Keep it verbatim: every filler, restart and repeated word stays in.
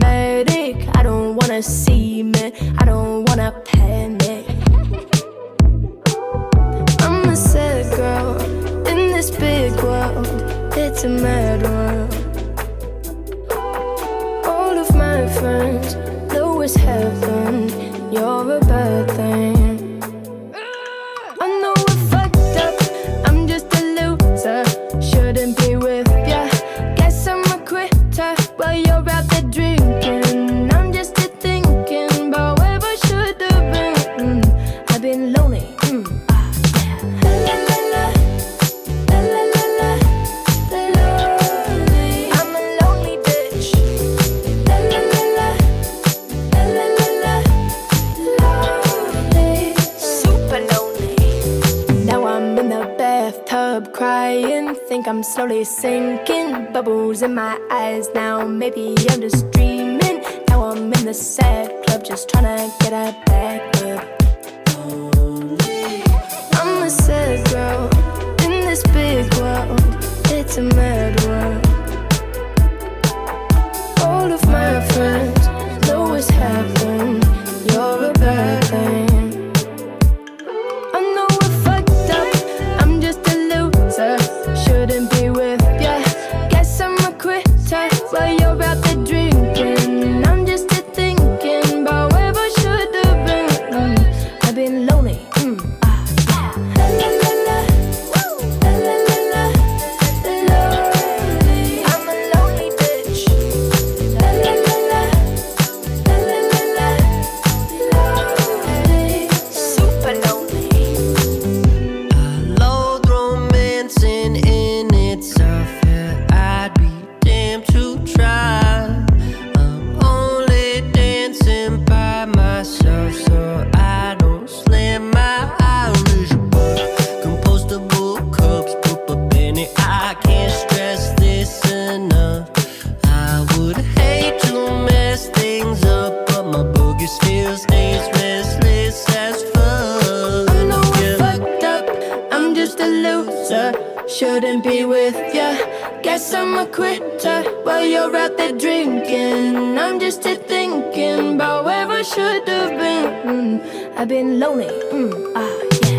dramatic. I don't wanna see me, I don't wanna panic. I'm a sad girl in this big world. It's a mad world. All of my friends know it's heaven. You're a bad thing. I know I fucked up, I'm just a loser. Shouldn't be with ya. Guess I'm a quitter while you're out there drinking. I'm just a thinking about where I should have been. Mm, I've been lonely. Mm, ah, yeah. La la la la, la la la la, lonely. I'm a lonely bitch. La la la la, la la la la, lonely. Super lonely. Now I'm in the bathtub crying. Think I'm slowly sinking. Bubbles in my eyes now. Maybe I'm just dreaming. Now I'm in the sad club, just tryna get a back up. I'm a sad girl in this big world. It's a mad world. All of my friends know it's heaven. You're a bad thing. I know I fucked up, I'm just a loser. Shouldn't be with ya. Guess I'm a quitter while you're out there drinking. I'm just a thinking about where I should have been. Mm, I've been lonely. Mm, ah, yeah. La la la, la la la la, lonely. I'm a lonely bitch. La la la la, la la la la, lonely. Super lonely. I loathe romancing in itself. Yeah, I'd be damned to try. I'm only dancing by myself, so I don't slam my Irish bar. Compostable cups, put a penny. I can't stress this enough. I would hate to mess things up, but my boogie still stays restless as fuck. I know I Yeah. fucked up, I'm just a loser. Shouldn't be with ya. Guess I'm a quitter while you're out there drinking. I'm just a thinking about where I should have been. Mm, I've been lonely. Mm, ah, yeah.